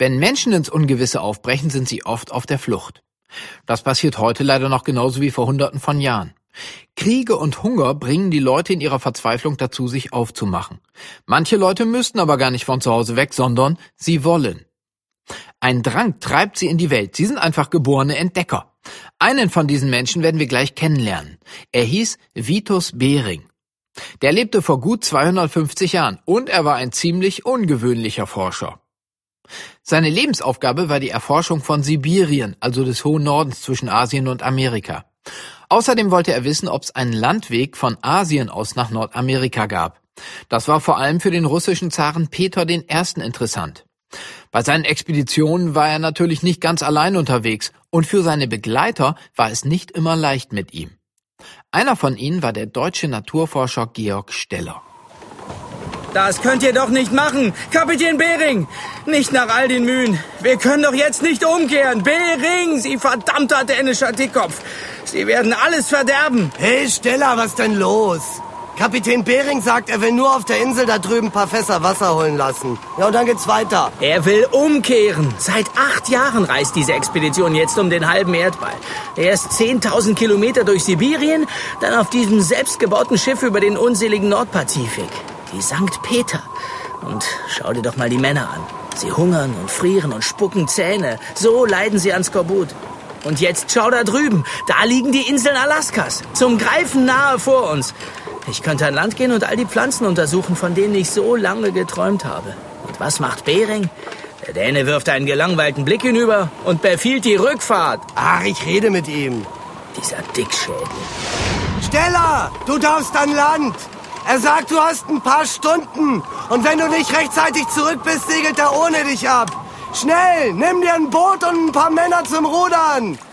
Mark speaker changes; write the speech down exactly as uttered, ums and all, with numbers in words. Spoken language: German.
Speaker 1: Wenn Menschen ins Ungewisse aufbrechen, sind sie oft auf der Flucht. Das passiert heute leider noch genauso wie vor Hunderten von Jahren. Kriege und Hunger bringen die Leute in ihrer Verzweiflung dazu, sich aufzumachen. Manche Leute müssten aber gar nicht von zu Hause weg, sondern sie wollen. Ein Drang treibt sie in die Welt. Sie sind einfach geborene Entdecker. Einen von diesen Menschen werden wir gleich kennenlernen. Er hieß Vitus Bering. Der lebte vor gut zweihundertfünfzig Jahren und er war ein ziemlich ungewöhnlicher Forscher. Seine Lebensaufgabe war die Erforschung von Sibirien, also des hohen Nordens zwischen Asien und Amerika. Außerdem wollte er wissen, ob es einen Landweg von Asien aus nach Nordamerika gab. Das war vor allem für den russischen Zaren Peter den Ersten interessant. Bei seinen Expeditionen war er natürlich nicht ganz allein unterwegs und für seine Begleiter war es nicht immer leicht mit ihm. Einer von ihnen war der deutsche Naturforscher Georg Steller.
Speaker 2: Das könnt ihr doch nicht machen, Kapitän Bering! Nicht nach all den Mühen. Wir können doch jetzt nicht umkehren. Bering, Sie verdammter dänischer Dickkopf! Sie werden alles verderben!
Speaker 3: Hey Steller, was denn los? Kapitän Bering sagt, er will nur auf der Insel da drüben ein paar Fässer Wasser holen lassen. Ja, und dann geht's weiter.
Speaker 2: Er will umkehren. Seit acht Jahren reist diese Expedition jetzt um den halben Erdball. Erst zehntausend Kilometer durch Sibirien, dann auf diesem selbstgebauten Schiff über den unseligen Nordpazifik. Die Sankt Peter. Und schau dir doch mal die Männer an. Sie hungern und frieren und spucken Zähne. So leiden sie an Skorbut. Und jetzt schau da drüben. Da liegen die Inseln Alaskas. Zum Greifen nahe vor uns. Ich könnte an Land gehen und all die Pflanzen untersuchen, von denen ich so lange geträumt habe. Und was macht Bering? Der Däne wirft einen gelangweilten Blick hinüber und befiehlt die Rückfahrt.
Speaker 3: Ach, ich rede mit ihm.
Speaker 2: Dieser Dickschädel.
Speaker 3: Steller, du darfst an Land. Er sagt, du hast ein paar Stunden. Und wenn du nicht rechtzeitig zurück bist, segelt er ohne dich ab. Schnell, nimm dir ein Boot und ein paar Männer zum Rudern.